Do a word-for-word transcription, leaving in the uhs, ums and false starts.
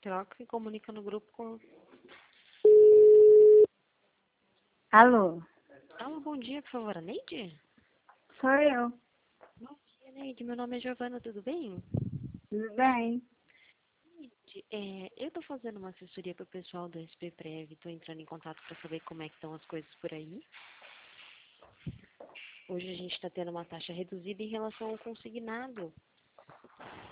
Troca e comunica no grupo com... Alô? Alô, bom dia, por favor, a Neide? Sou eu. Bom dia, Neide. Meu nome é Giovana, tudo bem? Tudo bem? Neide, é, eu tô fazendo uma assessoria pro pessoal do S P Prev, tô entrando em contato para saber como é que estão as coisas por aí. Hoje a gente está tendo uma taxa reduzida em relação ao consignado.